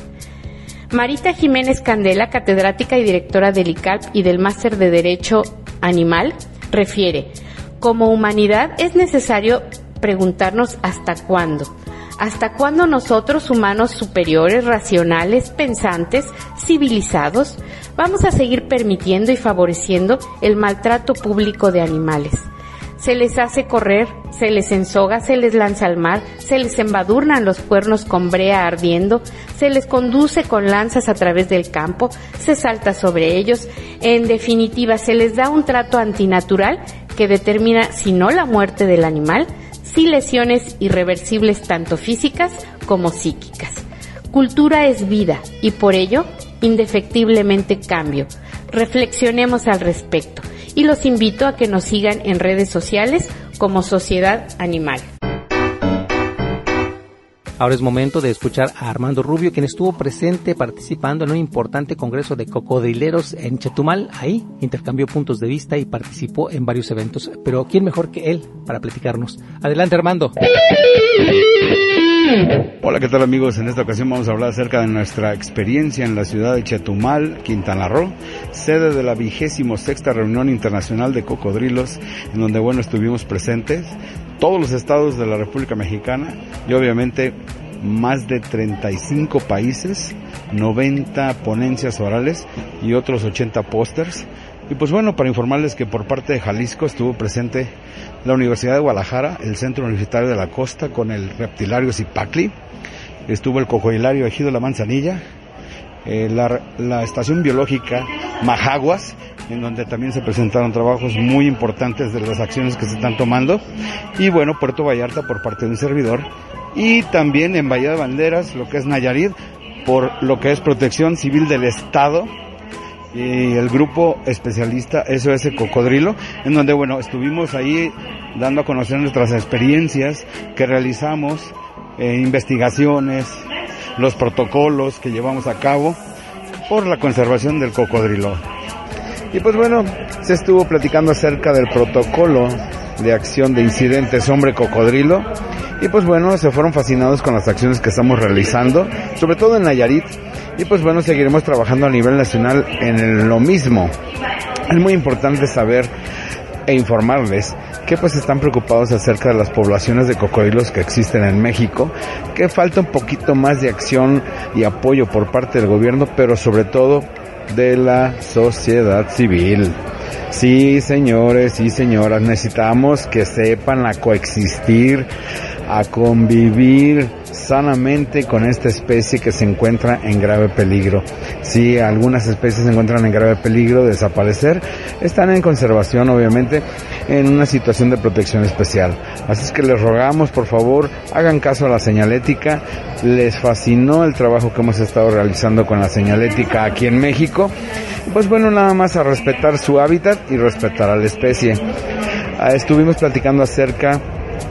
Marita Jiménez Candela, catedrática y directora del I C A L P y del Máster de Derecho Animal, refiere, como humanidad es necesario preguntarnos hasta cuándo. ¿Hasta cuándo nosotros, humanos superiores, racionales, pensantes, civilizados, vamos a seguir permitiendo y favoreciendo el maltrato público de animales? Se les hace correr, se les ensoga, se les lanza al mar, se les embadurnan los cuernos con brea ardiendo, se les conduce con lanzas a través del campo, se salta sobre ellos, en definitiva se les da un trato antinatural que determina, si no la muerte del animal, sí lesiones irreversibles tanto físicas como psíquicas. Cultura es vida y por ello, indefectiblemente cambio. Reflexionemos al respecto. Y los invito a que nos sigan en redes sociales como Sociedad Animal. Ahora es momento de escuchar a Armando Rubio, quien estuvo presente participando en un importante congreso de cocodrileros en Chetumal. Ahí intercambió puntos de vista y participó en varios eventos. Pero ¿quién mejor que él para platicarnos? Adelante, Armando. Hola, ¿qué tal, amigos? En esta ocasión vamos a hablar acerca de nuestra experiencia en la ciudad de Chetumal, Quintana Roo, sede de la vigésimo sexta reunión internacional de cocodrilos, en donde, bueno, estuvimos presentes todos los estados de la República Mexicana y obviamente más de treinta y cinco países, noventa ponencias orales y otros ochenta pósters. Y pues bueno, para informarles que por parte de Jalisco estuvo presente la Universidad de Guadalajara, el Centro Universitario de la Costa con el reptilario Zipacli, estuvo el cocodrilario Ejido La Manzanilla, eh, la, la estación biológica Majaguas, en donde también se presentaron trabajos muy importantes de las acciones que se están tomando, y bueno, Puerto Vallarta por parte de un servidor, y también en Bahía de Banderas, lo que es Nayarit, por lo que es Protección Civil del Estado, y el grupo especialista S O S Cocodrilo, en donde, bueno, estuvimos ahí dando a conocer nuestras experiencias que realizamos, eh, investigaciones, los protocolos que llevamos a cabo por la conservación del cocodrilo. Y pues bueno, se estuvo platicando acerca del protocolo de acción de incidentes hombre cocodrilo, y pues bueno, se fueron fascinados con las acciones que estamos realizando, sobre todo en Nayarit, y pues bueno, seguiremos trabajando a nivel nacional en lo mismo. Es muy importante saber e informarles que pues están preocupados acerca de las poblaciones de cocodrilos que existen en México, que falta un poquito más de acción y apoyo por parte del gobierno, pero sobre todo de la sociedad civil. Sí, señores y señoras, necesitamos que sepan a coexistir, a convivir sanamente con esta especie que se encuentra en grave peligro. Sí, algunas especies se encuentran en grave peligro de desaparecer, están en conservación, obviamente, en una situación de protección especial. Así es que les rogamos, por favor, hagan caso a la señalética. Les fascinó el trabajo que hemos estado realizando con la señalética aquí en México. Pues bueno, nada más a respetar su hábitat y respetar a la especie. Estuvimos platicando acerca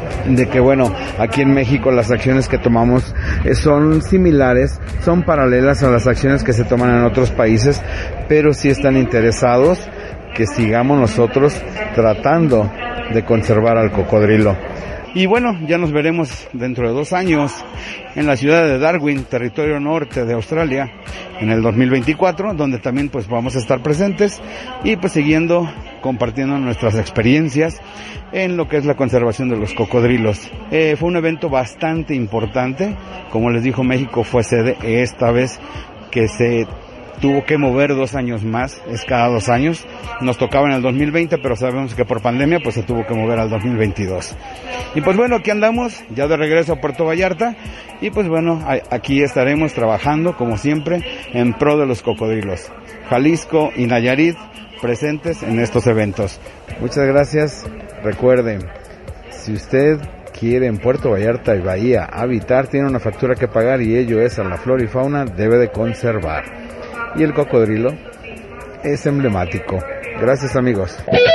de que, bueno, aquí en México las acciones que tomamos son similares, son paralelas a las acciones que se toman en otros países, pero sí están interesados que sigamos nosotros tratando de conservar al cocodrilo. Y bueno, ya nos veremos dentro de dos años en la ciudad de Darwin, territorio norte de Australia, en el dos mil veinticuatro, donde también pues vamos a estar presentes y pues siguiendo compartiendo nuestras experiencias en lo que es la conservación de los cocodrilos. Eh, fue un evento bastante importante, como les dijo, México fue sede esta vez que se tuvo que mover dos años más, es cada dos años, nos tocaba en el dos mil veinte, pero sabemos que por pandemia pues se tuvo que mover al dos mil veintidós. Y pues bueno, aquí andamos, ya de regreso a Puerto Vallarta, y pues bueno, aquí estaremos trabajando como siempre en pro de los cocodrilos. Jalisco y Nayarit presentes en estos eventos. Muchas gracias. Recuerden, si usted quiere en Puerto Vallarta y Bahía habitar, tiene una factura que pagar, y ello es a la flora y fauna, debe de conservar. Y el cocodrilo es emblemático. Gracias, amigos.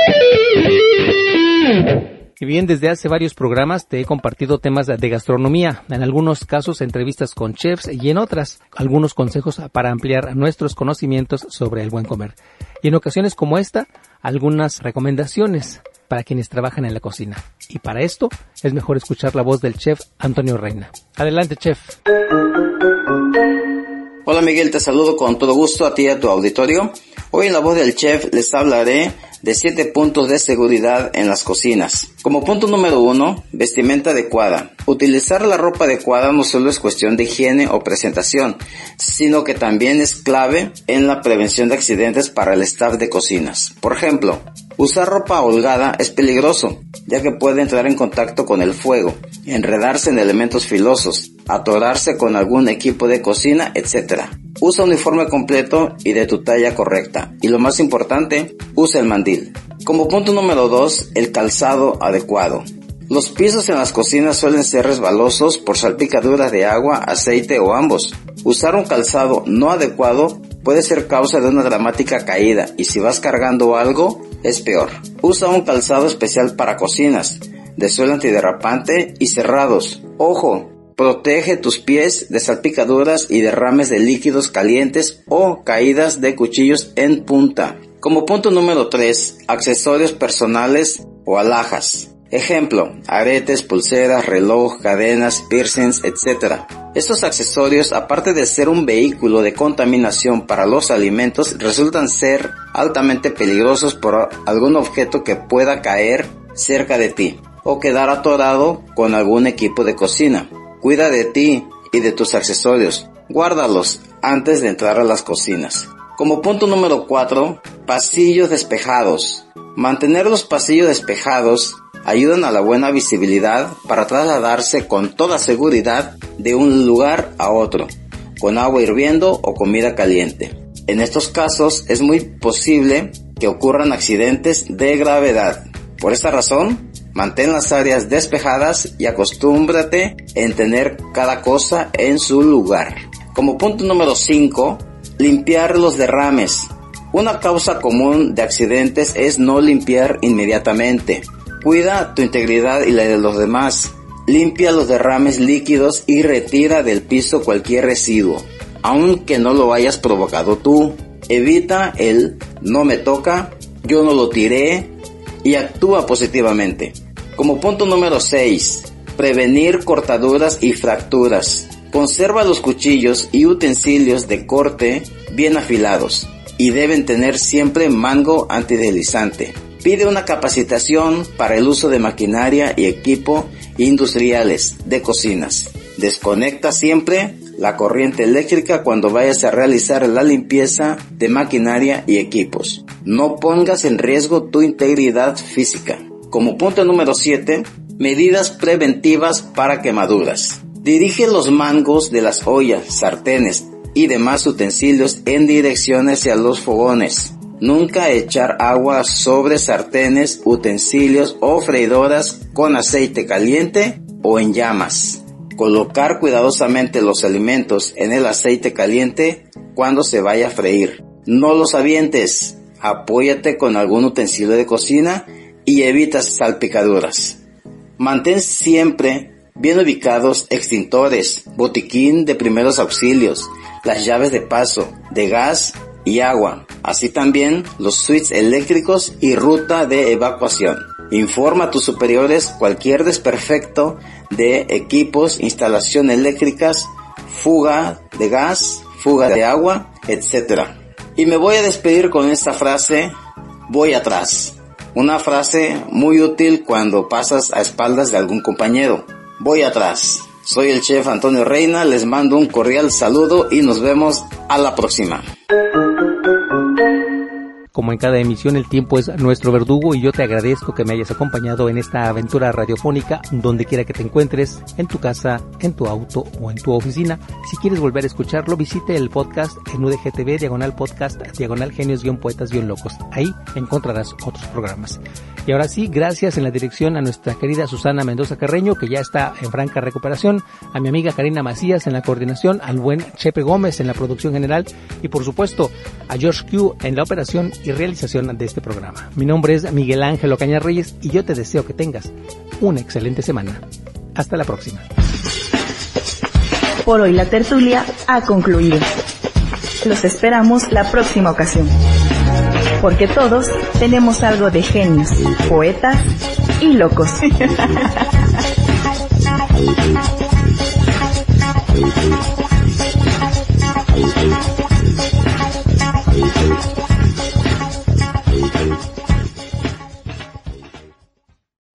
Y bien, desde hace varios programas te he compartido temas de gastronomía, en algunos casos entrevistas con chefs y en otras algunos consejos para ampliar nuestros conocimientos sobre el buen comer. Y en ocasiones como esta, algunas recomendaciones para quienes trabajan en la cocina. Y para esto es mejor escuchar la voz del chef Antonio Reina. Adelante, chef. Hola Miguel, te saludo con todo gusto a ti y a tu auditorio. Hoy en la voz del chef les hablaré de siete puntos de seguridad en las cocinas. Como punto número uno, vestimenta adecuada. Utilizar la ropa adecuada no solo es cuestión de higiene o presentación, sino que también es clave en la prevención de accidentes para el staff de cocinas. Por ejemplo, usar ropa holgada es peligroso, ya que puede entrar en contacto con el fuego, enredarse en elementos filosos, atorarse con algún equipo de cocina, etcétera. Usa uniforme completo y de tu talla correcta. Y lo más importante, usa el mandil. Como punto número dos, el calzado adecuado. Los pisos en las cocinas suelen ser resbalosos por salpicaduras de agua, aceite o ambos. Usar un calzado no adecuado puede ser causa de una dramática caída, y si vas cargando algo, es peor. Usa un calzado especial para cocinas, de suelo antiderrapante y cerrados. Ojo, Protege tus pies de salpicaduras y derrames de líquidos calientes o caídas de cuchillos en punta. Como punto número tres, accesorios personales o alhajas. Ejemplo, aretes, pulseras, reloj, cadenas, piercings, etcétera. Estos accesorios, aparte de ser un vehículo de contaminación para los alimentos, resultan ser altamente peligrosos por algún objeto que pueda caer cerca de ti o quedar atorado con algún equipo de cocina. Cuida de ti y de tus accesorios. Guárdalos antes de entrar a las cocinas. Como punto número cuatro, pasillos despejados. Mantener los pasillos despejados ayudan a la buena visibilidad para trasladarse con toda seguridad de un lugar a otro, con agua hirviendo o comida caliente. En estos casos es muy posible que ocurran accidentes de gravedad. Por esta razón, mantén las áreas despejadas y acostúmbrate en tener cada cosa en su lugar. Como punto número cinco, limpiar los derrames. Una causa común de accidentes es no limpiar inmediatamente. Cuida tu integridad y la de los demás. Limpia los derrames líquidos y retira del piso cualquier residuo, aunque no lo hayas provocado tú. Evita el no me toca, yo no lo tiré y actúa positivamente. Como punto número seis, prevenir cortaduras y fracturas. Conserva los cuchillos y utensilios de corte bien afilados y deben tener siempre mango antideslizante. Pide una capacitación para el uso de maquinaria y equipo industriales de cocinas. Desconecta siempre la corriente eléctrica cuando vayas a realizar la limpieza de maquinaria y equipos. No pongas en riesgo tu integridad física. Como punto número siete, medidas preventivas para quemaduras. Dirige los mangos de las ollas, sartenes y demás utensilios en dirección hacia los fogones. Nunca echar agua sobre sartenes, utensilios o freidoras con aceite caliente o en llamas. Colocar cuidadosamente los alimentos en el aceite caliente cuando se vaya a freír. No los avientes. Apóyate con algún utensilio de cocina y evita salpicaduras. Mantén siempre bien ubicados extintores, botiquín de primeros auxilios, las llaves de paso, de gas y agua, así también los switches eléctricos y ruta de evacuación. Informa a tus superiores cualquier desperfecto de equipos, instalaciones eléctricas, fuga de gas, fuga de agua, etcétera. Y me voy a despedir con esta frase, voy atrás. Una frase muy útil cuando pasas a espaldas de algún compañero. Voy atrás. Soy el chef Antonio Reina, les mando un cordial saludo y nos vemos a la próxima. Como en cada emisión, el tiempo es nuestro verdugo y yo te agradezco que me hayas acompañado en esta aventura radiofónica donde quiera que te encuentres, en tu casa, en tu auto o en tu oficina. Si quieres volver a escucharlo, visite el podcast en U D G T V, diagonal podcast, diagonal genios guión poetas guión locos. Ahí encontrarás otros programas. Y ahora sí, gracias en la dirección a nuestra querida Susana Mendoza Carreño, que ya está en franca recuperación, a mi amiga Karina Macías en la coordinación, al buen Chepe Gómez en la producción general y por supuesto a George Q en la operación y realización de este programa. Mi nombre es Miguel Ángel Ocaña Reyes y yo te deseo que tengas una excelente semana. Hasta la próxima. Por hoy la tertulia ha concluido. Los esperamos la próxima ocasión. Porque todos tenemos algo de genios, poetas y locos.